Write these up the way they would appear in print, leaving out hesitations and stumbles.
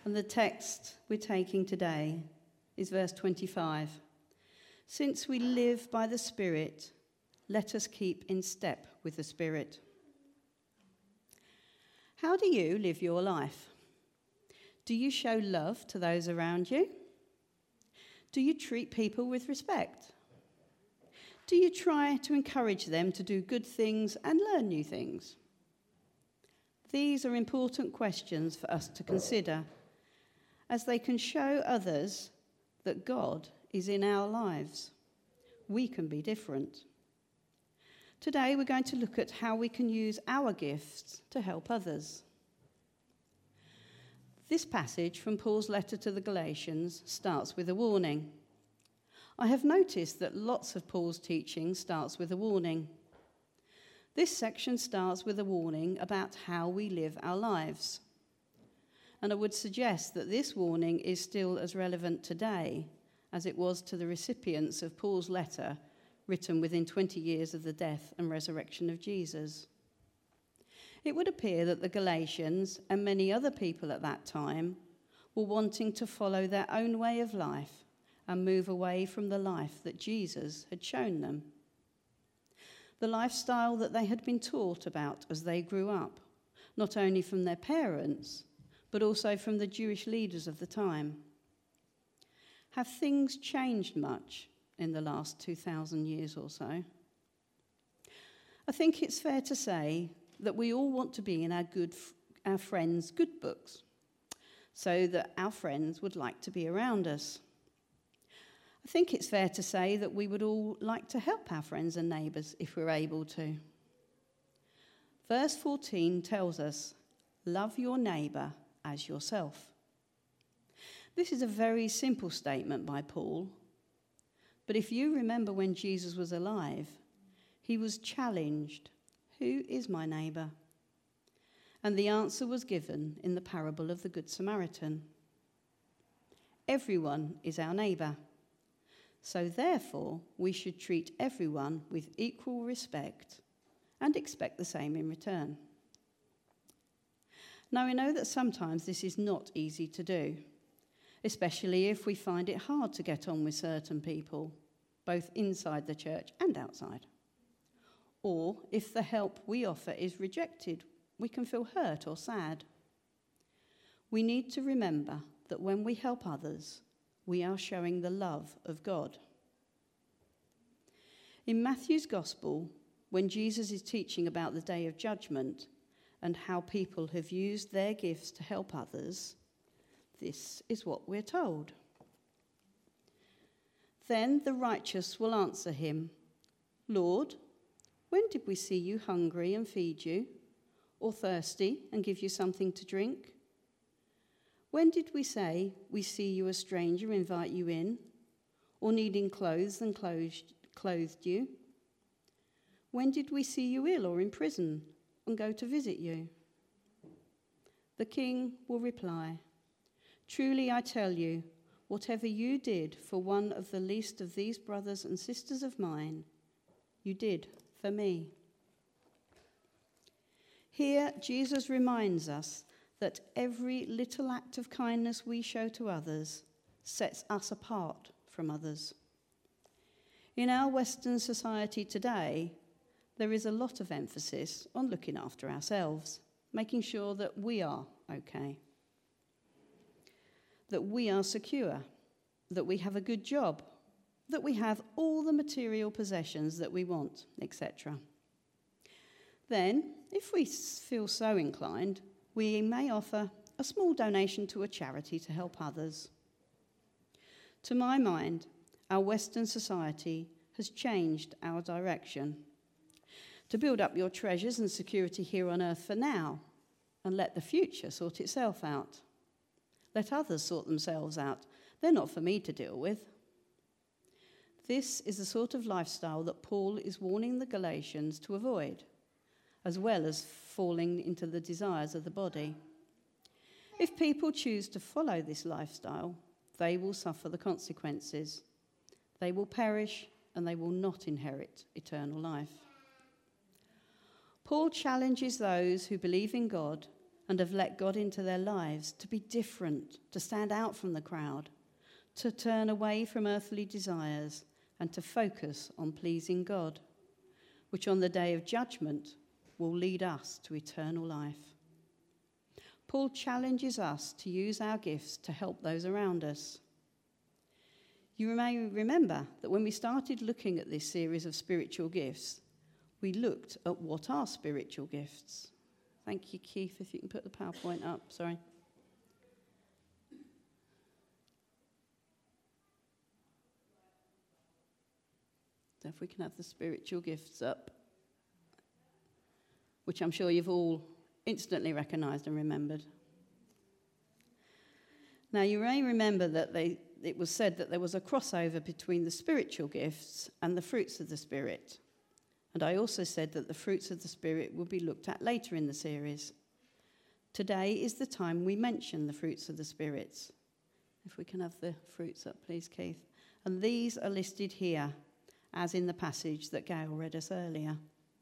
And the text we're taking today is verse 25. Since we live by the Spirit, let us keep in step with the Spirit. How do you live your life? Do you show love to those around you? Do you treat people with respect? Do you try to encourage them to do good things and learn new things? These are important questions for us to consider, as they can show others that God is in our lives. We can be different. Today we're going to look at how we can use our gifts to help others. This passage from Paul's letter to the Galatians starts with a warning. I have noticed that lots of Paul's teaching starts with a warning. This section starts with a warning about how we live our lives. And I would suggest that this warning is still as relevant today as it was to the recipients of Paul's letter written within 20 years of the death and resurrection of Jesus. It would appear that the Galatians and many other people at that time were wanting to follow their own way of life and move away from the life that Jesus had shown them. The lifestyle that they had been taught about as they grew up, not only from their parents, but also from the Jewish leaders of the time. Have things changed much in the last 2,000 years or so? I think it's fair to say that we all want to be in our friends' good books, so that our friends would like to be around us. I think it's fair to say that we would all like to help our friends and neighbours if we're able to. Verse 14 tells us, love your neighbour as yourself. This is a very simple statement by Paul, but if you remember when Jesus was alive, he was challenged, who is my neighbour? And the answer was given in the parable of the Good Samaritan. Everyone is our neighbour. So therefore, we should treat everyone with equal respect and expect the same in return. Now, we know that sometimes this is not easy to do, especially if we find it hard to get on with certain people, both inside the church and outside. Or if the help we offer is rejected, we can feel hurt or sad. We need to remember that when we help others, we are showing the love of God. In Matthew's Gospel, when Jesus is teaching about the day of judgment and how people have used their gifts to help others, this is what we're told. Then the righteous will answer him, Lord, when did we see you hungry and feed you, or thirsty and give you something to drink? When did we say we see you a stranger, invite you in, or needing clothes and clothed you? When did we see you ill or in prison and go to visit you? The king will reply, truly I tell you, whatever you did for one of the least of these brothers and sisters of mine, you did for me. Here, Jesus reminds us that every little act of kindness we show to others sets us apart from others. In our Western society today, there is a lot of emphasis on looking after ourselves, making sure that we are okay, that we are secure, that we have a good job, that we have all the material possessions that we want, etc. Then, if we feel so inclined, we may offer a small donation to a charity to help others. To my mind, our Western society has changed our direction. To build up your treasures and security here on earth for now, and let the future sort itself out. Let others sort themselves out. They're not for me to deal with. This is the sort of lifestyle that Paul is warning the Galatians to avoid, as well as falling into the desires of the body. If people choose to follow this lifestyle, they will suffer the consequences. They will perish and they will not inherit eternal life. Paul challenges those who believe in God and have let God into their lives, to be different, to stand out from the crowd, to turn away from earthly desires and to focus on pleasing God, which on the day of judgment will lead us to eternal life. Paul challenges us to use our gifts to help those around us. You may remember that when we started looking at this series of spiritual gifts, we looked at what are spiritual gifts. Thank you, Keith, if you can put the PowerPoint up, sorry. So if we can have the spiritual gifts up, which I'm sure you've all instantly recognised and remembered. Now, you may remember that it was said that there was a crossover between the spiritual gifts and the fruits of the Spirit. And I also said that the fruits of the Spirit will be looked at later in the series. Today is the time we mention the fruits of the Spirit. If we can have the fruits up, please, Keith. And these are listed here, as in the passage that Gail read us earlier.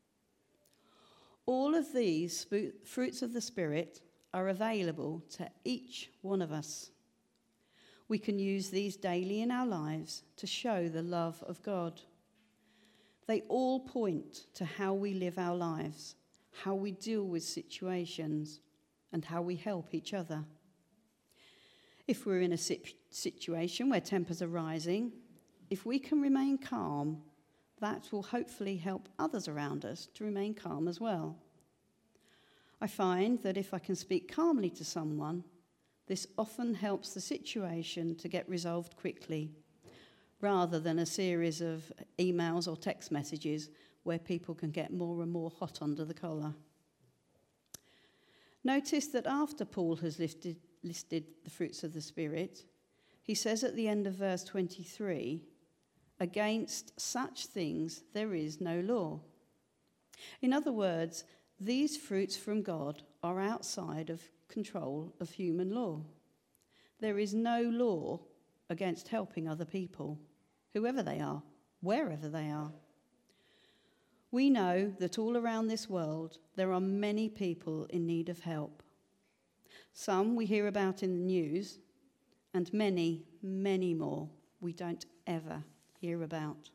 All of these fruits of the Spirit are available to each one of us. We can use these daily in our lives to show the love of God. They all point to how we live our lives, how we deal with situations, and how we help each other. If we're in a situation where tempers are rising, if we can remain calm, that will hopefully help others around us to remain calm as well. I find that if I can speak calmly to someone, this often helps the situation to get resolved quickly, rather than a series of emails or text messages where people can get more and more hot under the collar. Notice that after Paul has listed the fruits of the Spirit, he says at the end of verse 23, "Against such things there is no law." In other words, these fruits from God are outside of control of human law. There is no law against helping other people, whoever they are, wherever they are. We know that all around this world there are many people in need of help. Some we hear about in the news, and many, many more we don't ever hear about.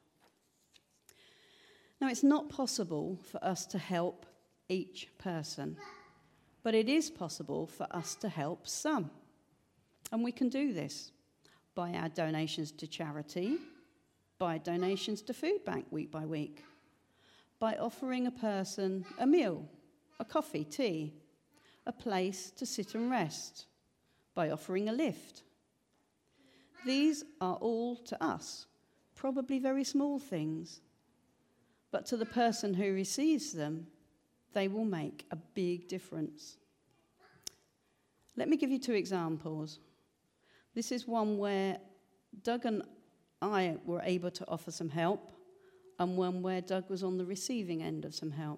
Now, it's not possible for us to help each person, but it is possible for us to help some. And we can do this by our donations to charity, by donations to Food Bank week by week, by offering a person a meal, a coffee, tea, a place to sit and rest, by offering a lift. These are all to us probably very small things, but to the person who receives them, they will make a big difference. Let me give you two examples. This is one where Doug and I were able to offer some help, and one where Doug was on the receiving end of some help.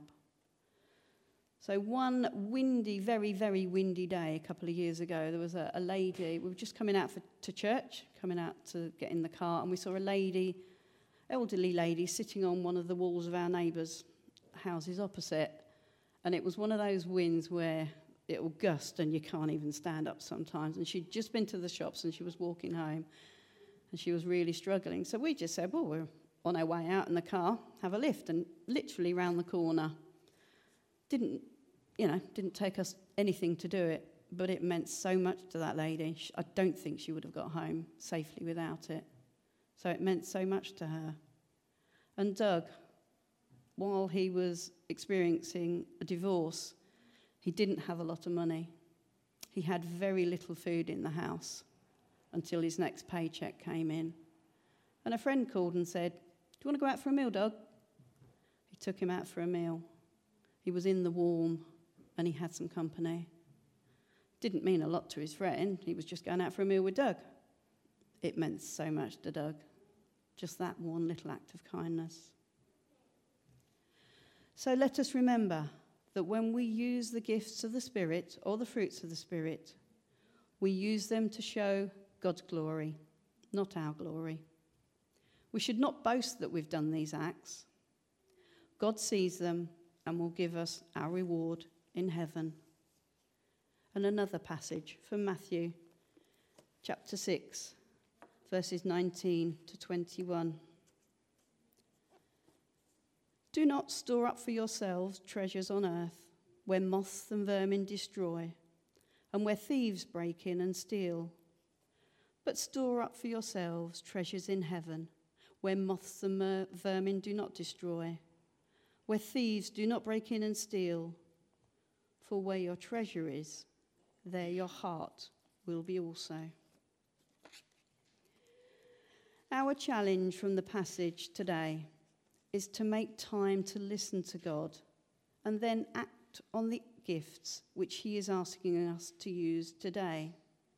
So one windy, very, very windy day a couple of years ago, there was a lady, we were just coming out to church, coming out to get in the car, and we saw a lady, elderly lady, sitting on one of the walls of our neighbours' houses opposite. And it was one of those winds where it will gust and you can't even stand up sometimes. And she'd just been to the shops and she was walking home and she was really struggling. So we just said, well, we're on our way out in the car, have a lift. And literally round the corner, didn't take us anything to do it, but it meant so much to that lady. I don't think she would have got home safely without it. So it meant so much to her. And Doug, while he was experiencing a divorce, he didn't have a lot of money. He had very little food in the house until his next paycheck came in. And a friend called and said, "Do you want to go out for a meal, Doug?" He took him out for a meal. He was in the warm and he had some company. Didn't mean a lot to his friend. He was just going out for a meal with Doug. It meant so much to Doug. Just that one little act of kindness. So let us remember that when we use the gifts of the Spirit or the fruits of the Spirit, we use them to show God's glory, not our glory. We should not boast that we've done these acts. God sees them and will give us our reward in heaven. and another passage from Matthew chapter 6, verses 19 to 21. Do not store up for yourselves treasures on earth, where moths and vermin destroy, and where thieves break in and steal. But store up for yourselves treasures in heaven, where moths and vermin do not destroy, where thieves do not break in and steal. For where your treasure is, there your heart will be also. Our challenge from the passage today is to make time to listen to God and then act on the gifts which he is asking us to use today.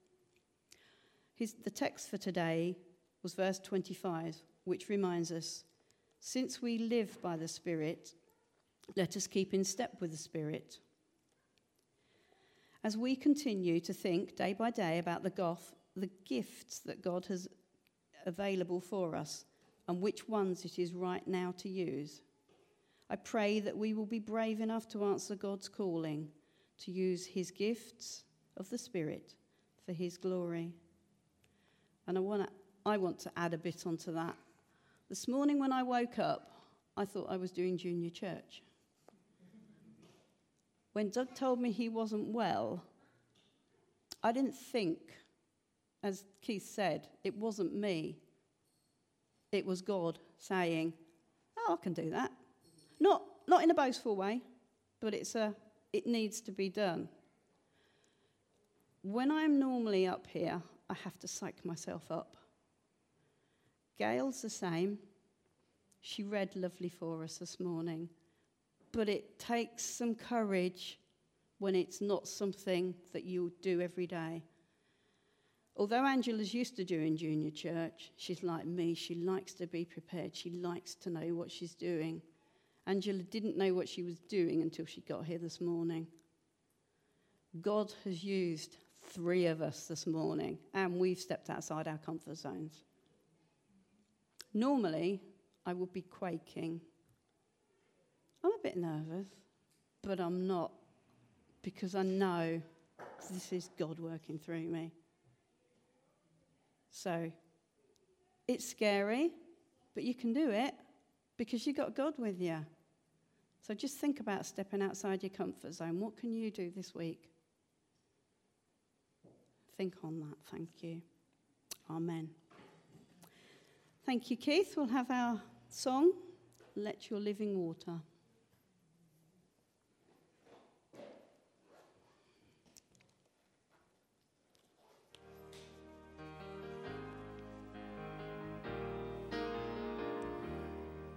The text for today was verse 25, which reminds us, since we live by the Spirit, let us keep in step with the Spirit. As we continue to think day by day about the gifts that God has available for us and which ones it is right now to use, I pray that we will be brave enough to answer God's calling to use his gifts of the Spirit for his glory. And I want to add a bit onto that. This morning when I woke up, I thought I was doing junior church. When Doug told me he wasn't well, I didn't think, as Keith said, it wasn't me. It was God saying, oh, I can do that. Not in a boastful way, but it needs to be done. When I'm normally up here, I have to psych myself up. Gail's the same. She read lovely for us this morning. But it takes some courage when it's not something that you do every day. Although Angela's used to doing junior church, she's like me. She likes to be prepared. She likes to know what she's doing. Angela didn't know what she was doing until she got here this morning. God has used 3 of us this morning, and we've stepped outside our comfort zones. Normally, I would be quaking. I'm a bit nervous, but I'm not, because I know this is God working through me. So, it's scary, but you can do it because you've got God with you. So just think about stepping outside your comfort zone. What can you do this week? Think on that. Thank you. Amen. Thank you, Keith. We'll have our song, Let Your Living Water.